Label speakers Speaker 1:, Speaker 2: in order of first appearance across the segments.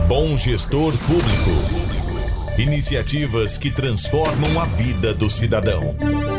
Speaker 1: Bom Gestor Público. Iniciativas que transformam a vida do cidadão.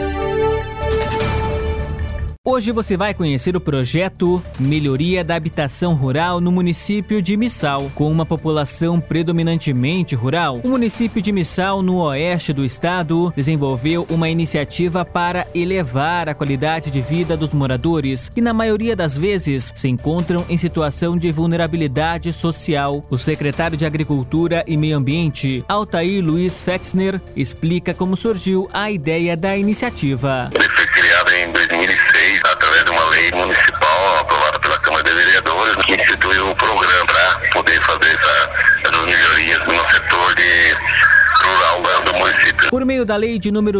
Speaker 2: Hoje você vai conhecer o projeto Melhoria da Habitação Rural no município de Missal. Com uma população predominantemente rural, o município de Missal, no oeste do estado, desenvolveu uma iniciativa para elevar a qualidade de vida dos moradores, que na maioria das vezes se encontram em situação de vulnerabilidade social. O secretário de Agricultura e Meio Ambiente, Altair Luiz Fexner, explica como surgiu a ideia da iniciativa.
Speaker 3: Ele foi criado em 2006 através de uma lei municipal aprovada pela Câmara de Vereadores, que instituiu um programa para poder fazer essas melhorias no setor rural do município.
Speaker 2: Por meio da lei de número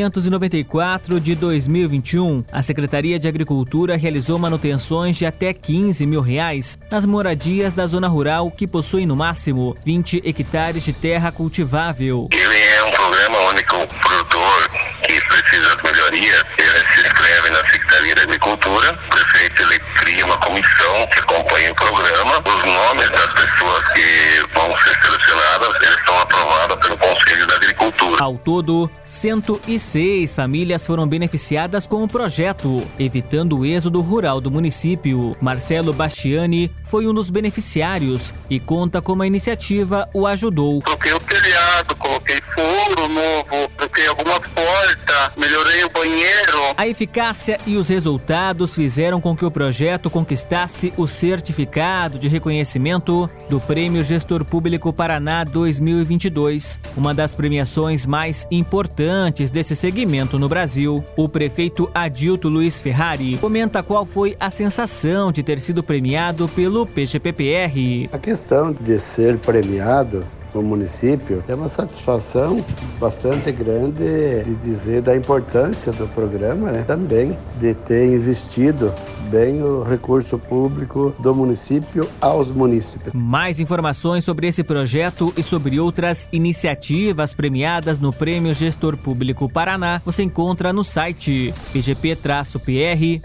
Speaker 2: 1594 de 2021, a Secretaria de Agricultura realizou manutenções de até R$15 mil nas moradias da zona rural que possuem no máximo 20 hectares de terra cultivável.
Speaker 3: Ele é um programa onde o produtor que precisa de melhoria, ele se inscreve na Secretaria de Agricultura, o prefeito ele cria uma comissão que acompanha o programa, os nomes das pessoas que vão ser selecionadas, eles estão aprovados pelo Conselho da Agricultura.
Speaker 2: Ao todo, 106 famílias foram beneficiadas com o projeto, evitando o êxodo rural do município. Marcelo Bastiani foi um dos beneficiários e conta como a iniciativa o ajudou.
Speaker 3: Troquei o telhado, coloquei furo novo, troquei algumas portas, melhorei o banheiro.
Speaker 2: A eficácia e os resultados fizeram com que o projeto conquistasse o certificado de reconhecimento do Prêmio Gestor Público Paraná 2022, uma das premiações mais importantes desse segmento no Brasil. O prefeito Adilto Luiz Ferrari comenta qual foi a sensação de ter sido premiado pelo PGPPR.
Speaker 4: A questão de ser premiado no município é uma satisfação bastante grande de dizer da importância do programa, também de ter investido bem o recurso público do município aos munícipes.
Speaker 2: Mais informações sobre esse projeto e sobre outras iniciativas premiadas no Prêmio Gestor Público Paraná você encontra no site pgp-pr.org.br.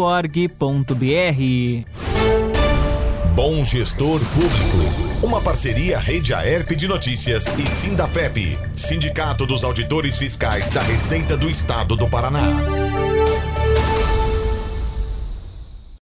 Speaker 1: Bom Gestor Público. Uma parceria Rede Aerp de Notícias e Sindafep, Sindicato dos Auditores Fiscais da Receita do Estado do Paraná.